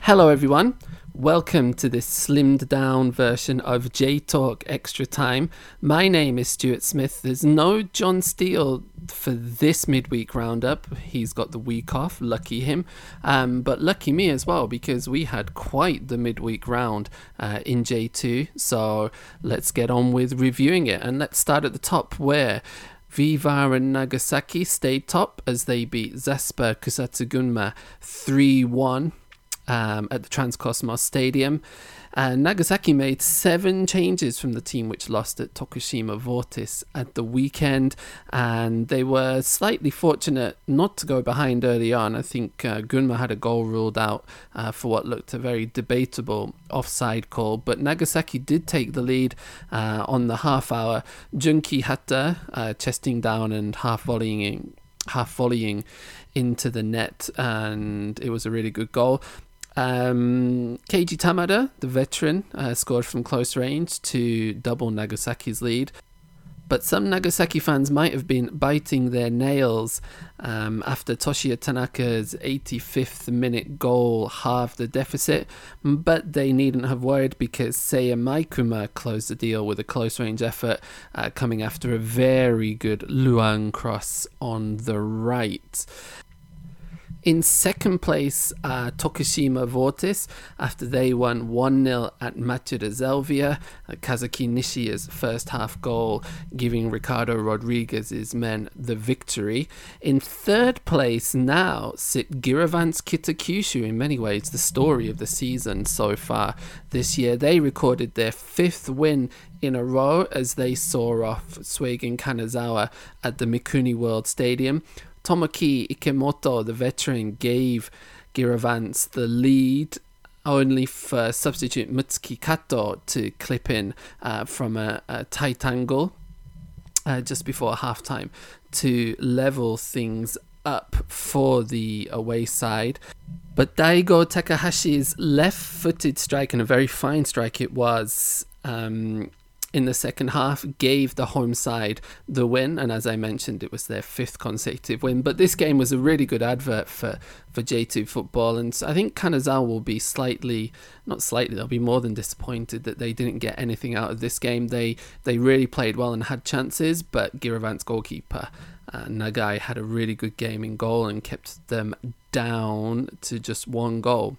Hello everyone, welcome to this slimmed down version of J-Talk Extra Time. My name is Stuart Smith. There's no John Steele for this midweek roundup. He's got the week off, lucky him. But lucky me as well, because we had quite the midweek round in J2. So let's get on with reviewing it, and let's start at the top where Viva and Nagasaki stayed top as they beat Zasper Kusatsu Gunma 3-1. At the Transcosmos Stadium. Nagasaki made 7 changes from the team which lost at Tokushima Vortis at the weekend, and they were slightly fortunate not to go behind early on. I think Gunma had a goal ruled out for what looked a very debatable offside call, but Nagasaki did take the lead on the half hour. Junki Hatta chesting down and half volleying into the net, and it was a really good goal. Keiji Tamada, the veteran, scored from close range to double Nagasaki's lead. But some Nagasaki fans might have been biting their nails after Toshiya Tanaka's 85th minute goal halved the deficit, but they needn't have worried because Seiya Maikuma closed the deal with a close range effort coming after a very good Luan cross on the right. In second place, Tokushima Vortis, after they won 1-0 at Machida Zelvia. Kazuki Nishiya's first half goal giving Ricardo Rodriguez's men the victory. In third place now sit Giravans Kitakyushu, in many ways the story of the season so far this year. They recorded their 5th win in a row as they saw off Suigen Kanazawa at the Mikuni World Stadium. Tomoki Ikemoto, the veteran, gave Giravans the lead, only for substitute Mutsuki Kato to clip in from a tight angle just before halftime to level things up for the away side. But Daigo Takahashi's left-footed strike, and a very fine strike it was, in the second half, gave the home side the win, and as I mentioned, it was their 5th consecutive win. But this game was a really good advert for J2 football, and I think Kanazawa will be they'll be more than disappointed that they didn't get anything out of this game. They really played well and had chances, but Giravans goalkeeper Nagai had a really good game in goal and kept them down to just 1 goal.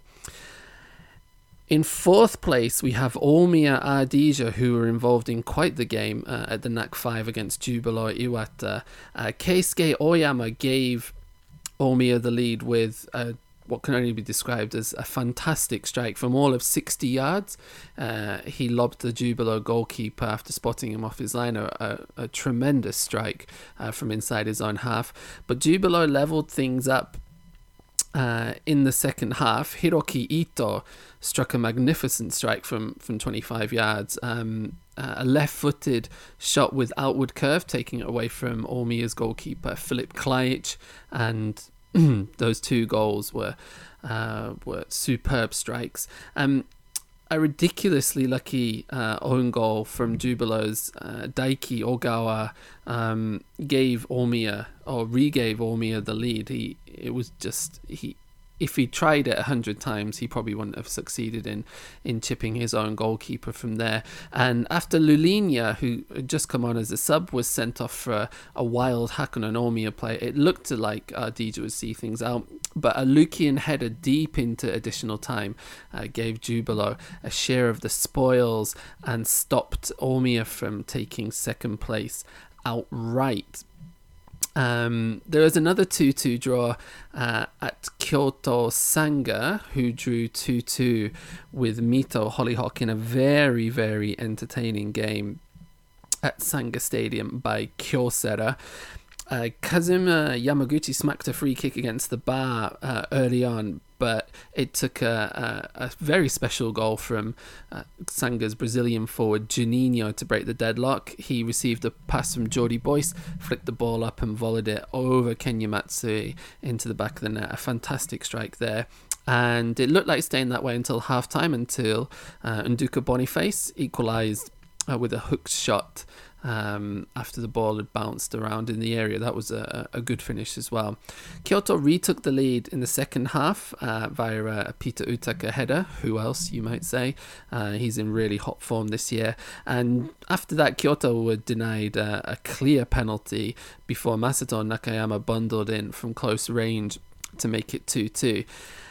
In 4th place, we have Omiya Ardija, who were involved in quite the game at the NAC 5 against Jubilo Iwata. Keisuke Oyama gave Omiya the lead with what can only be described as a fantastic strike from all of 60 yards. He lobbed the Jubilo goalkeeper after spotting him off his line, a tremendous strike from inside his own half. But Jubilo levelled things up in the second half. Hiroki Ito struck a magnificent strike from 25 yards. A left-footed shot with outward curve, taking it away from Omiya's goalkeeper, Filip Klajic, and those 2 goals were superb strikes. A ridiculously lucky own goal from Jubilo's Daiki Ogawa regave Omiya the lead. If he tried it 100 times, he probably wouldn't have succeeded in chipping his own goalkeeper from there. And after Lulinia, who had just come on as a sub, was sent off for a wild hack on an Omiya play, it looked like Ardija would see things out. But a Lukian header deep into additional time gave Jubilo a share of the spoils and stopped Omiya from taking second place outright. There was another 2-2 draw at Kyoto Sanga, who drew 2-2 with Mito Hollyhock in a very, very entertaining game at Sanga Stadium by Kyocera. Kazuma Yamaguchi smacked a free kick against the bar early on, but it took a very special goal from Sanga's Brazilian forward Juninho to break the deadlock. He received a pass from Jordi Boyce, flicked the ball up and volleyed it over Kenya Matsui into the back of the net. A fantastic strike there. And it looked like staying that way until half-time, until Nduka Boniface equalised with a hooked shot after the ball had bounced around in the area. That was a good finish as well. Kyoto retook the lead in the second half via a Peter Utaka header. Who else, you might say? He's in really hot form this year. And after that, Kyoto were denied a clear penalty before Masato Nakayama bundled in from close range to make it 2-2.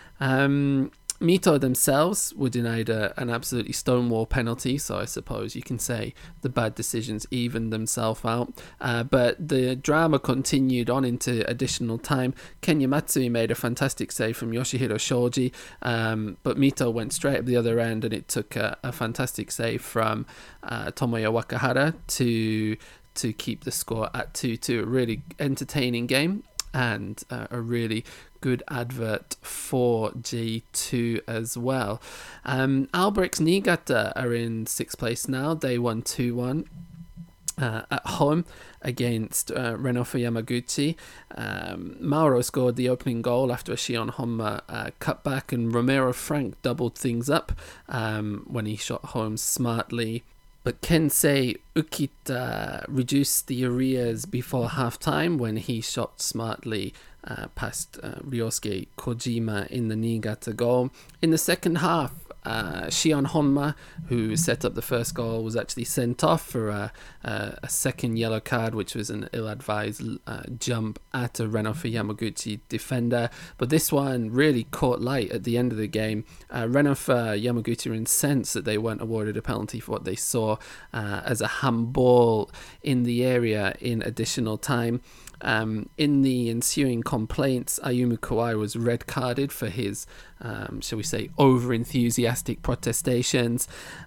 Mito themselves were denied an absolutely stonewall penalty, so I suppose you can say the bad decisions evened themselves out. But the drama continued on into additional time. Kenya Matsui made a fantastic save from Yoshihiro Shoji, but Mito went straight up the other end, and it took a fantastic save from Tomoya Wakahara to keep the score at 2-2. A really entertaining game and a really good advert for J2 as well. Albrechts Niigata are in 6th place now. They won 2-1 at home against Renofa Yamaguchi. Mauro scored the opening goal after a Shion Honma cutback, and Romero Frank doubled things up when he shot home smartly. But Kensei Ukita reduced the arrears before half-time when he shot smartly past Ryosuke Kojima in the Niigata goal. In the second half, Shion Honma, who set up the first goal, was actually sent off for a second yellow card, which was an ill-advised jump at a Renofa Yamaguchi defender. But this one really caught light at the end of the game. Renofa Yamaguchi were incensed that they weren't awarded a penalty for what they saw as a handball in the area in additional time. In the ensuing complaints, Ayumu Kawai was red carded for his, shall we say, over-enthusiastic protestations,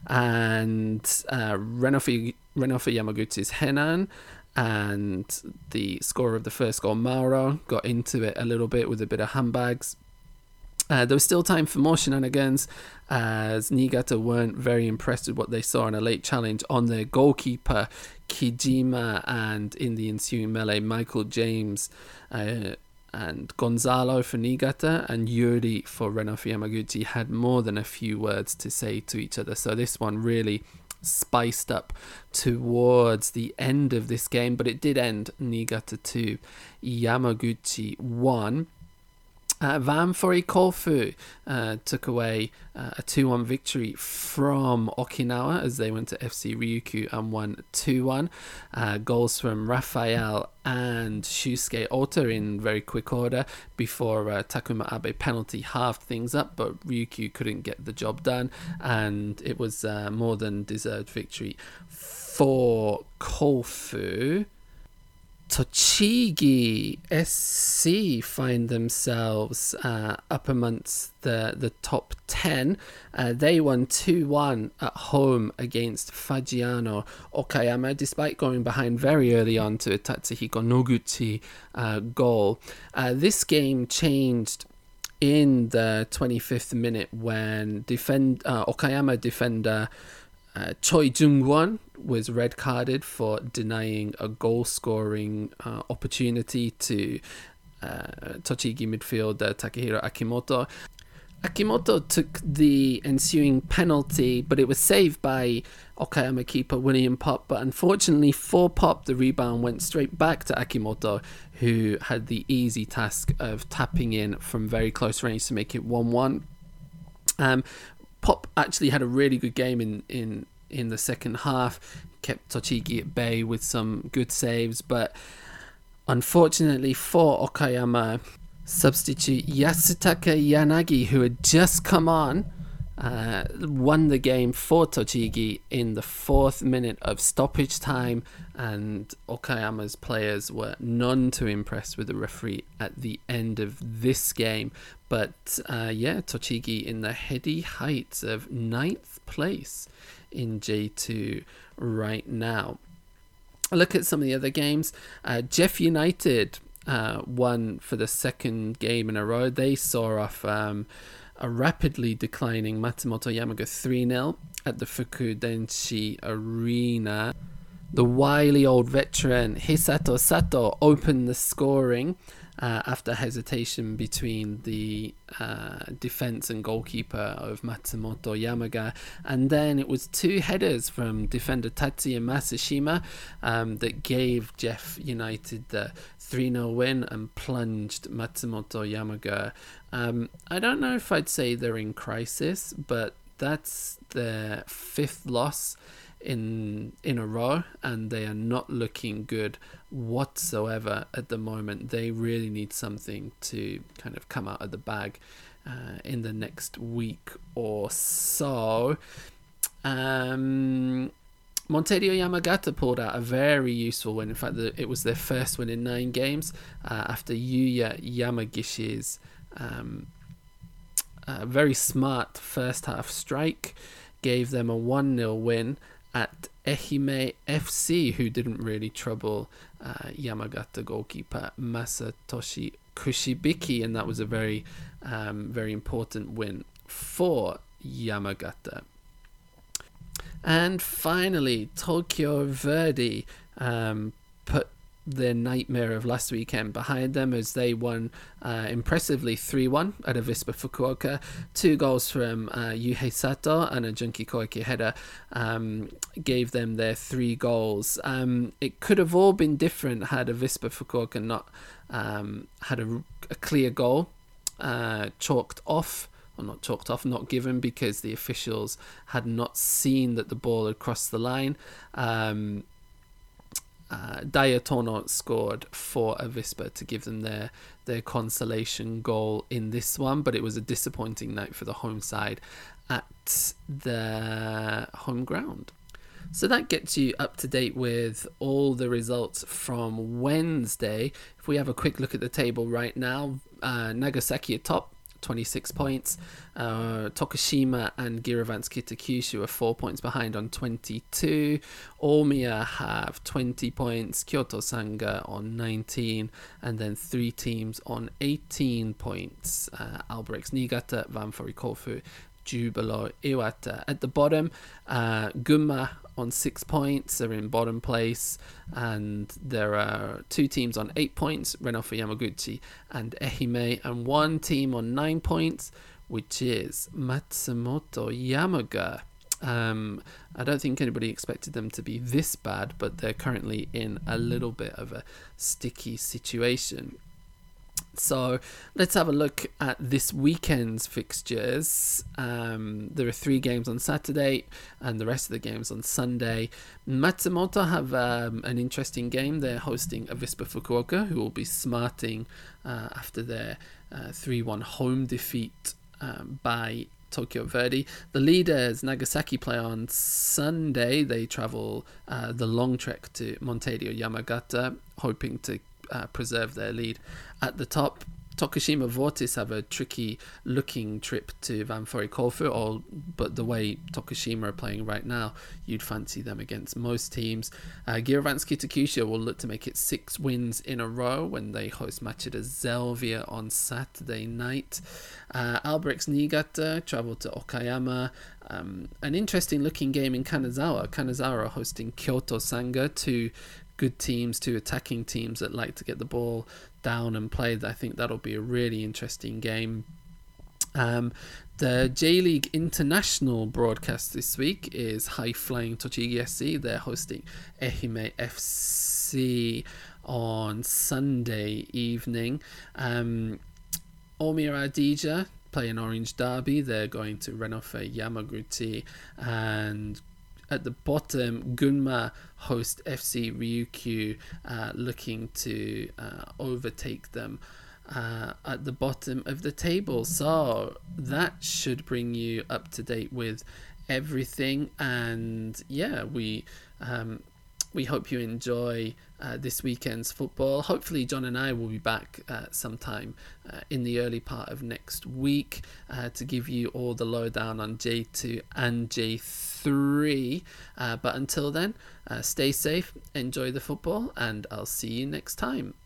and Renofa Yamaguchi's Henan and the scorer of the first goal, Mauro, got into it a little bit with a bit of handbags. There was still time for more shenanigans, as Niigata weren't very impressed with what they saw in a late challenge on their goalkeeper Kijima, and in the ensuing melee, Michael James and Gonzalo for Niigata and Yuri for Renofa Yamaguchi had more than a few words to say to each other. So this one really spiced up towards the end of this game, but it did end Niigata 2, Yamaguchi 1. Vamfori Kofu took away a 2-1 victory from Okinawa as they went to FC Ryukyu and won 2-1. Goals from Rafael and Shusuke Ota in very quick order before Takuma Abe penalty halved things up, but Ryukyu couldn't get the job done, and it was more than deserved victory for Kofu. Tochigi SC find themselves up amongst the top 10. They won 2-1 at home against Fagiano Okayama, despite going behind very early on to a Tatsuhiko Noguchi goal. This game changed in the 25th minute when Okayama defender Choi Jung-won was red carded for denying a goal scoring opportunity to Tochigi midfielder Takehiro Akimoto. Akimoto took the ensuing penalty, but it was saved by Okayama keeper William Pop. But unfortunately for Pop, the rebound went straight back to Akimoto, who had the easy task of tapping in from very close range to make it 1-1. Pop actually had a really good game in the second half, kept Tochigi at bay with some good saves, but unfortunately for Okayama, substitute Yasutaka Yanagi, who had just come on, won the game for Tochigi in the 4th minute of stoppage time, and Okayama's players were none too impressed with the referee at the end of this game. But Tochigi in the heady heights of 9th place in J2 right now. A look at some of the other games. Jeff United won for the second game in a row. They saw off a rapidly declining Matsumoto Yamaga 3-0 at the Fukudenshi Arena. The wily old veteran Hisato Sato opened the scoring after hesitation between the defense and goalkeeper of Matsumoto Yamaga. And then it was 2 headers from defender Tatsuya Masashima that gave Jeff United the 3-0 win and plunged Matsumoto Yamaga. I don't know if I'd say they're in crisis, but that's their 5th loss in a row, and they are not looking good whatsoever at the moment. They really need something to kind of come out of the bag in the next week or so. Montedio Yamagata pulled out a very useful win. In fact, it was their first win in 9 games after Yuya Yamagishi's very smart first half strike gave them a 1-0 win at Ehime FC, who didn't really trouble Yamagata goalkeeper Masatoshi Kushibiki, and that was a very, very important win for Yamagata. And finally, Tokyo Verdy put their nightmare of last weekend behind them as they won impressively 3-1 at Avispa Fukuoka. 2 goals from Yuhei Sato and a Junki Koike header gave them their 3 goals. It could have all been different had Avispa Fukuoka not had a clear goal not given because the officials had not seen that the ball had crossed the line. Dayatono scored for Avispa to give them their consolation goal in this one, but it was a disappointing night for the home side at the home ground. So that gets you up to date with all the results from Wednesday. If we have a quick look at the table right now, Nagasaki atop, 26 points. Tokushima and Giravants Kitakyushu are 4 points behind on 22. Omiya have 20 points. Kyoto Sanga on 19. And then 3 teams on 18 points. Albirex Niigata, Ventforet Kofu, Jubilo Iwata. At the bottom, Gunma on 6 points are in bottom place, and there are 2 teams on 8 points, Renofa Yamaguchi and Ehime, and 1 team on 9 points, which is Matsumoto Yamaga. I don't think anybody expected them to be this bad, but they're currently in a little bit of a sticky situation. So let's have a look at this weekend's fixtures. There are 3 games on Saturday and the rest of the games on Sunday. Matsumoto have an interesting game. They're hosting Avispa Fukuoka, who will be smarting after their 3-1 home defeat by Tokyo Verdy. The leaders, Nagasaki, play on Sunday. They travel the long trek to Montedio Yamagata, hoping to preserve their lead at the top. Tokushima Vortis have a tricky looking trip to Ventforet Kofu, but the way Tokushima are playing right now, you'd fancy them against most teams. Giravants Kitakyushu will look to make it 6 wins in a row when they host Machida Zelvia on Saturday night. Albirex Niigata travel to Okayama. An interesting looking game in Kanazawa. Kanazawa are hosting Kyoto Sanga, 2 good teams, 2 attacking teams that like to get the ball down and play. I think that'll be a really interesting game. The J-League International broadcast this week is High Flying Tochigi SC. They're hosting Ehime FC on Sunday evening. Omiya Adija play an Orange Derby. They're going to Renofa Yamaguchi, and at the bottom, Gunma host FC Ryukyu, looking to overtake them at the bottom of the table. So that should bring you up to date with everything. And yeah, we hope you enjoy this weekend's football. Hopefully John and I will be back sometime in the early part of next week to give you all the lowdown on J2 and J3. But until then, stay safe, enjoy the football, and I'll see you next time.